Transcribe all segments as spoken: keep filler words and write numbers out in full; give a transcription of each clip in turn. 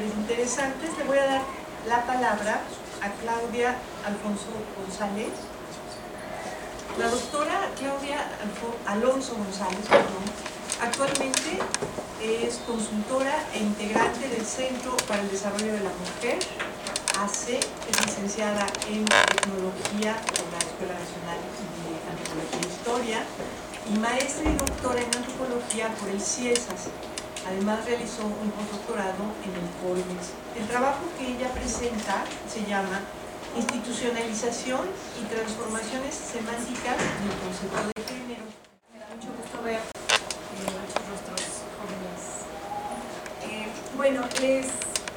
comentarios interesantes. Le voy a dar la palabra a Claudia Alfonso González. La doctora Claudia Alonso González, perdón, actualmente es consultora e integrante del Centro para el Desarrollo de la Mujer, A C E, es licenciada en Tecnología por la Escuela Nacional de Antropología e Historia y maestra y doctora en Antropología por el CIESAS. Además realizó un postdoctorado en el Colmex. El trabajo que ella presenta se llama Institucionalización y transformaciones semánticas del concepto de género. Me da mucho gusto ver eh, muchos rostros jóvenes. Eh, bueno, les,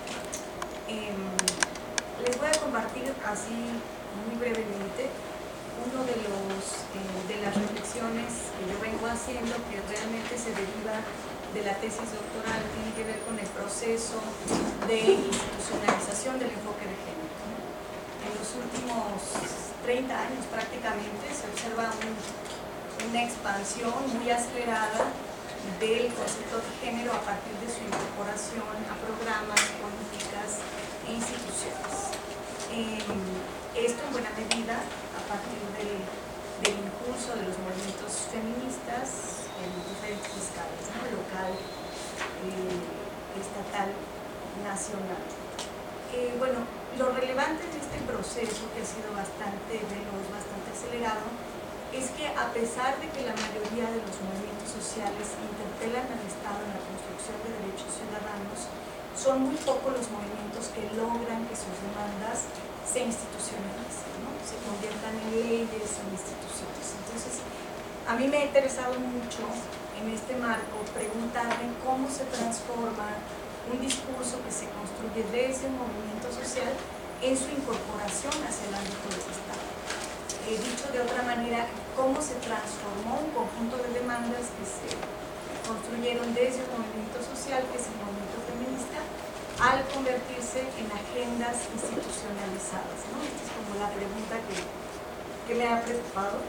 eh, les voy a compartir así muy brevemente uno de, los, eh, de las reflexiones que yo vengo haciendo, que realmente se deriva de la tesis doctoral, tiene que ver con el proceso de institucionalización del enfoque de género. En los últimos treinta años prácticamente se observa un, una expansión muy acelerada del concepto de género a partir de su incorporación a programas, políticas e instituciones. Eh, esto en buena medida a partir de, del impulso de los movimientos feministas en diferentes escalas, ¿no? Local, eh, estatal, nacional. Eh, bueno, lo relevante de este proceso, que ha sido bastante veloz, bastante acelerado, es que a pesar de que la mayoría de los movimientos sociales interpelan al Estado en la construcción de derechos ciudadanos, son muy pocos los movimientos que logran que sus demandas se institucionalicen, ¿no? Se conviertan en leyes, en instituciones. Entonces, a mí me ha interesado mucho en este marco preguntarme cómo se transforma un discurso que se construye desde un movimiento social en su incorporación hacia el ámbito del Estado. He dicho de otra manera, cómo se transformó un conjunto de demandas que se construyeron desde un movimiento social, que es el movimiento feminista, al convertirse en agendas institucionalizadas, ¿no? Esta es como la pregunta que, que me ha preocupado.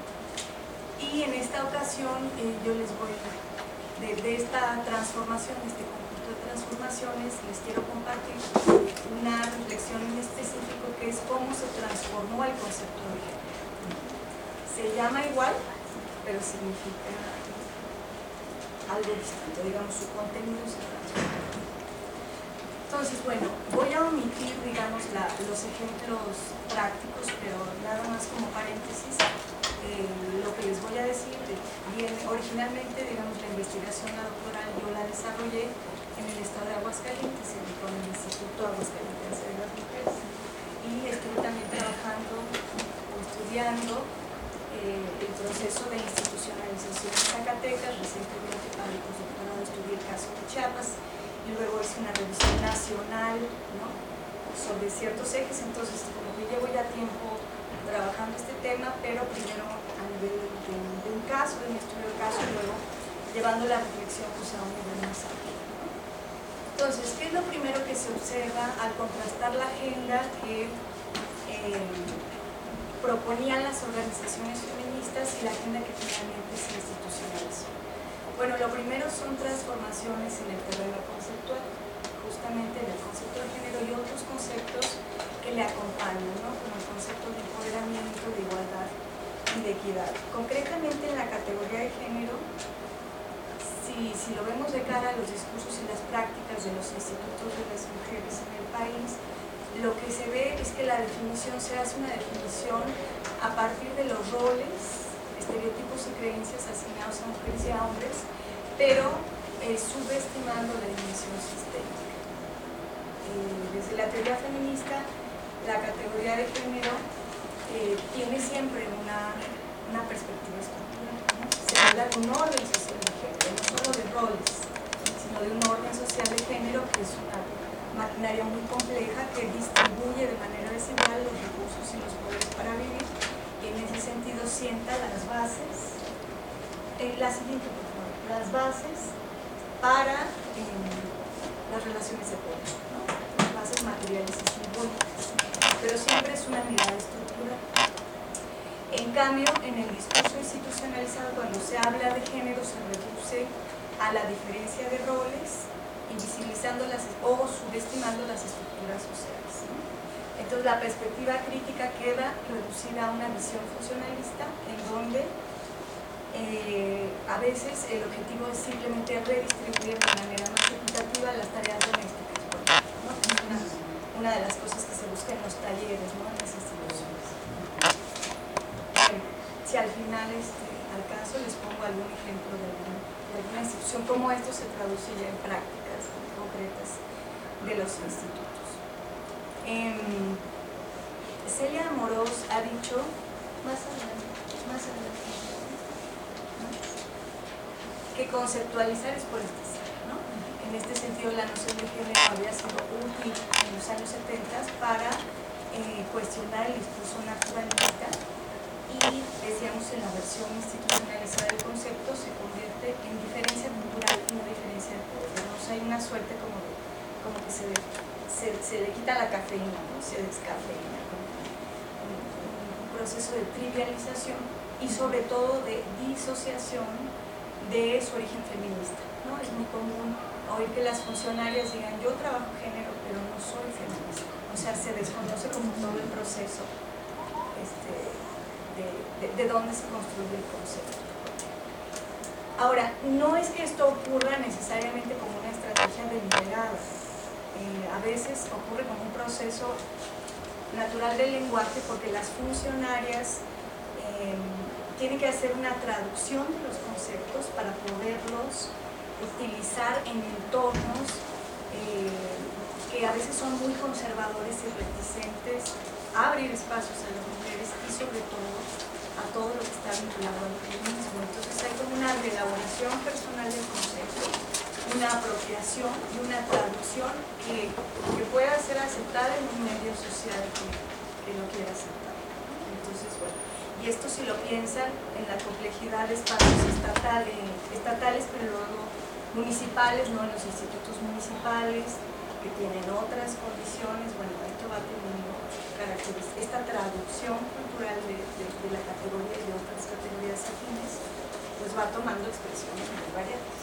Y en esta ocasión eh, yo les voy, de, de esta transformación, este conjunto de transformaciones, les quiero compartir una reflexión en específico que es cómo se transformó el concepto de género. Se llama igual, pero significa algo distinto, digamos, su contenido se transforma. Entonces, bueno, voy a omitir, digamos, la, los ejemplos prácticos, pero nada más como paréntesis. Eh, lo que les voy a decir viene originalmente, digamos, la investigación la doctoral yo la desarrollé en el estado de Aguascalientes, con el Instituto Aguascalientes de las Mujeres, y estuve también trabajando o estudiando eh, el proceso de institucionalización en Zacatecas. Recientemente para el postdoctorado estudié el caso de Chiapas y luego hice una revisión nacional, ¿no?, sobre ciertos ejes. Entonces, como que llevo ya tiempo trabajando este tema, pero primero a nivel de, de, de un caso, de un estudio de caso, y luego llevando la reflexión pues, a un nivel más amplio, ¿no? Entonces, ¿qué es lo primero que se observa al contrastar la agenda que eh, proponían las organizaciones feministas y la agenda que finalmente se institucionalizó? Bueno, lo primero son transformaciones en el terreno conceptual, justamente en el concepto de género y otros conceptos que le acompañan, ¿no?, como el concepto de empoderamiento, de igualdad y de equidad. Concretamente en la categoría de género, si, si lo vemos de cara a los discursos y las prácticas de los institutos de las mujeres en el país, lo que se ve es que la definición se hace una definición a partir de los roles, estereotipos y creencias asignados a mujeres y a hombres, pero eh, subestimando la dimensión sistémica. Eh, desde la teoría feminista, la categoría de género eh, tiene siempre una, una perspectiva estructural, ¿no? Se habla de un orden social de género, no solo de roles, sino de un orden social de género que es una maquinaria muy compleja que distribuye de manera desigual los recursos y los poderes para vivir, y en ese sentido sienta las bases, eh, la siguiente, por favor, las bases para eh, las relaciones de poder, ¿no?, las bases materiales y simbólicas, pero siempre es una mirada estructural. En cambio, en el discurso institucionalizado, cuando se habla de género, se reduce a la diferencia de roles invisibilizando las, o subestimando las estructuras sociales, ¿no? Entonces la perspectiva crítica queda reducida a una visión funcionalista en donde eh, a veces el objetivo es simplemente redistribuir de manera más equitativa las tareas domésticas, por ejemplo, ¿no? Es una, una de las cosas que se busca en los talleres, ¿no? En las instituciones. Bueno, si al final este, al caso les pongo algún ejemplo de alguna, de alguna institución, cómo esto se traduce ya en prácticas concretas de los institutos. Eh, Celia Amorós ha dicho, más adelante, más adelante, ¿no? que conceptualizar es politizar, ¿no? En este sentido, la noción de género había sido útil en los años setenta para eh, cuestionar el discurso naturalista y, decíamos, en la versión institucionalizada del concepto se convierte en diferencia cultural y no diferencia de poder. Digamos, hay una suerte como, de, como que se, se, se le quita la cafeína, ¿no? Se descafeína, ¿no? un, un proceso de trivialización y sobre todo de disociación de su origen feminista, ¿no? Es muy común oír que las funcionarias digan yo trabajo género pero no soy feminista, o sea, se desconoce como todo el proceso este, de, de, de dónde se construye el concepto. Ahora, no es que esto ocurra necesariamente como una estrategia deliberada, eh, a veces ocurre como un proceso natural del lenguaje porque las funcionarias eh, tienen que hacer una traducción de los conceptos para poderlos utilizar en entornos eh, que a veces son muy conservadores y reticentes a abrir espacios a las mujeres y sobre todo a todo lo que está vinculado al feminismo. Entonces hay como una elaboración personal del concepto, una apropiación y una traducción que, que pueda ser aceptada en un medio social que, que lo quiera aceptar. Entonces, bueno, y esto si lo piensan en la complejidad de espacios estatales, estatales pero luego municipales, ¿no? En los institutos municipales que tienen otras condiciones, bueno, esto va teniendo características, esta traducción cultural de, de, de la categoría y de otras categorías afines, pues va tomando expresiones muy variadas.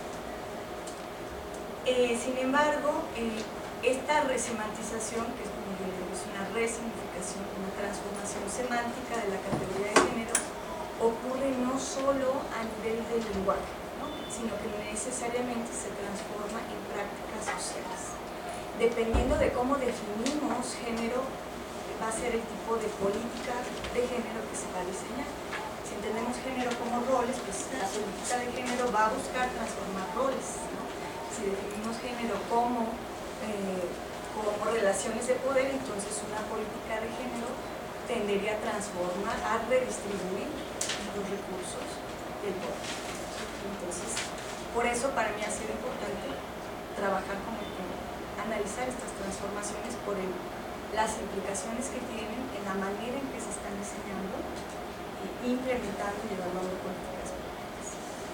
Eh, sin embargo, eh, esta resemantización, que es como yo digo, es una resignificación, una transformación semántica de la categoría de género, ocurre no solo a nivel del lenguaje, ¿no? Sino que necesariamente se transforma en prácticas sociales. Dependiendo de cómo definimos género, va a ser el tipo de política de género que se va a diseñar. Si entendemos género como roles, pues la política de género va a buscar transformar roles, ¿no? Si definimos género como, eh, como relaciones de poder, entonces una política de género tendería a transformar, a redistribuir los recursos del poder. Entonces, por eso para mí ha sido importante trabajar con el tema, analizar estas transformaciones por el, las implicaciones que tienen en la manera en que se están diseñando e implementando y llevando a cabo políticas públicas.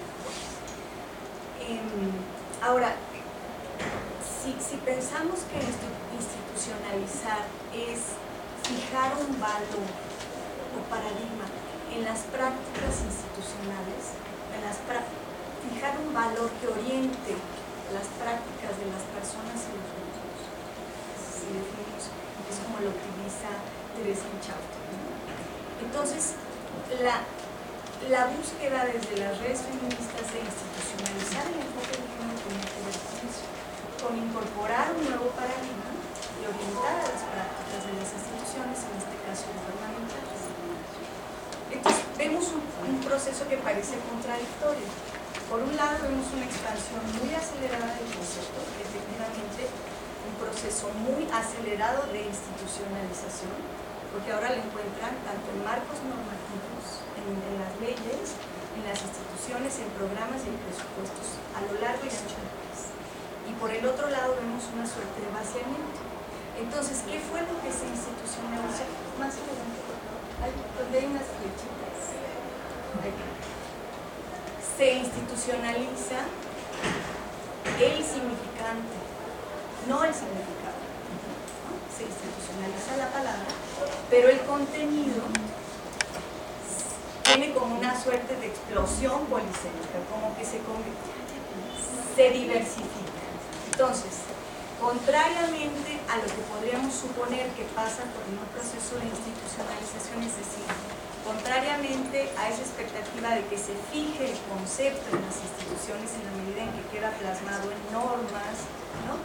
Eh, ahora, si, si pensamos que institucionalizar es fijar un valor o paradigma en las prácticas institucionales, en las fijar un valor que oriente las prácticas de las personas y los grupos, si definimos, es como lo utiliza Teresa Inchausti. Entonces, la, la búsqueda desde las redes feministas de institucionalizar el enfoque de género tiene que ver con eso, con incorporar un nuevo paradigma y orientar a las prácticas de las instituciones, en este caso gubernamentales. Entonces, vemos un, un proceso que parece contradictorio. Por un lado, vemos una expansión muy acelerada del concepto, efectivamente, un proceso muy acelerado de institucionalización, porque ahora lo encuentran tanto en marcos normativos, en, en las leyes, en las instituciones, en programas y en presupuestos a lo largo y ancho del país. Y por el otro lado, vemos una suerte de vaciamiento. Entonces, ¿qué fue lo que se institucionalizó? Más adelante, por favor. Ahí, donde hay unas flechitas. Ahí. Se institucionaliza el significante, no el significado, ¿no? Se institucionaliza la palabra, pero el contenido tiene como una suerte de explosión polisémica, como que se, se diversifica. Entonces, contrariamente a lo que podríamos suponer que pasa por un proceso de institucionalización, es decir, contrariamente a esa expectativa de que se fije el concepto en las instituciones en la medida en que queda plasmado en normas, ¿no?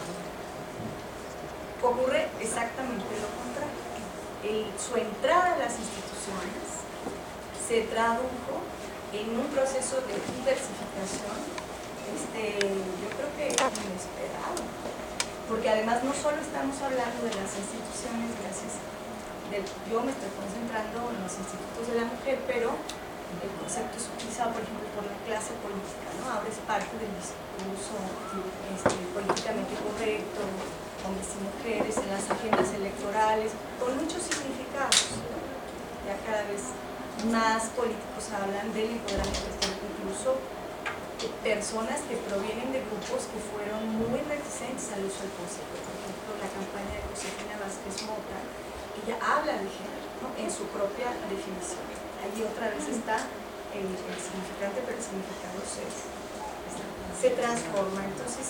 Ocurre exactamente lo contrario. El, su entrada a las instituciones se tradujo en un proceso de diversificación, este, yo creo que inesperado, porque además no solo estamos hablando de las instituciones, gracias, del, yo me estoy concentrando en los institutos de la mujer, pero el concepto es utilizado, por ejemplo, por la clase política, ¿no? Ahora es parte del discurso este, políticamente correcto, hombres y mujeres, en las agendas electorales, con muchos significados, ¿no? Ya cada vez más políticos hablan del empoderamiento, incluso de personas que provienen de grupos que fueron muy reticentes al uso del concepto. Por ejemplo, la campaña de Josefina Vázquez Mota, ella habla de género, ¿no? En su propia definición. Ahí otra vez está el, el significante, pero el significado se, se transforma. Entonces,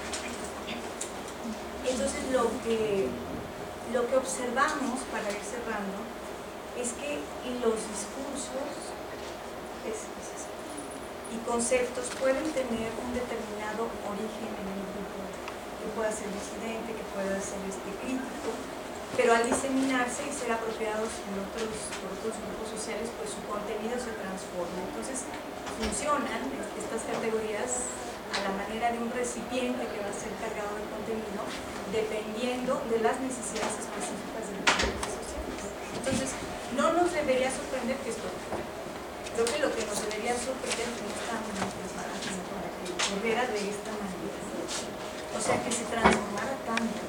entonces lo, que, lo que observamos, para ir cerrando, es que los discursos es, es así, y conceptos pueden tener un determinado origen en el grupo, que pueda ser disidente, que pueda ser este, crítico, pero al diseminarse y ser apropiados en otros, por otros grupos sociales, pues su contenido se transforma. Entonces funcionan estas categorías a la manera de un recipiente que va a ser cargado de contenido, dependiendo de las necesidades específicas de los grupos sociales. Entonces, no nos debería sorprender que esto ocurra. Creo que lo que nos debería sorprender es que no estamos preparados para que ocurriera de esta manera, ¿no? O sea, que se transformara tanto.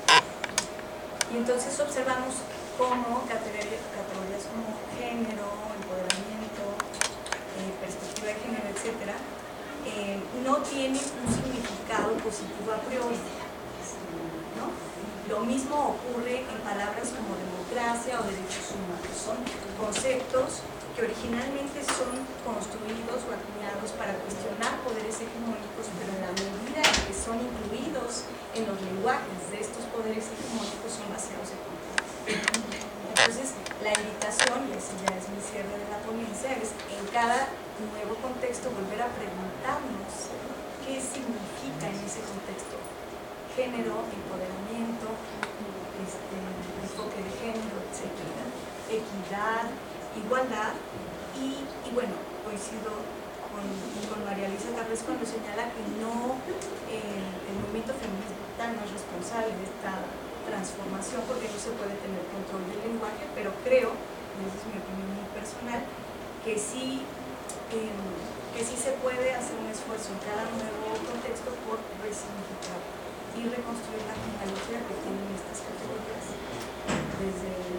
Y entonces observamos cómo categorías, categorías como género, empoderamiento, eh, perspectiva de género, etcétera, eh, no tienen un significado positivo a priori, ¿no? Lo mismo ocurre en palabras como democracia o derechos humanos. Son conceptos que originalmente son construidos o acuñados para cuestionar poderes hegemónicos, pero en la medida en que son incluidos en los lenguajes de estos poderes hegemónicos son vaciados de contenido. Entonces, la invitación, y ese ya es mi cierre de la ponencia, es en cada nuevo contexto volver a preguntarnos qué significa en ese contexto género, empoderamiento, este, enfoque de género, etcétera, equidad, igualdad, y, y bueno, coincido con, con María Luisa Carles cuando señala que no, eh, el movimiento feminista no es responsable de esta transformación porque no se puede tener control del lenguaje, pero creo, y esa es mi opinión muy personal, que sí, eh, que sí se puede hacer un esfuerzo en cada nuevo contexto por resignificar y reconstruir la genealogía que tienen estas categorías desde el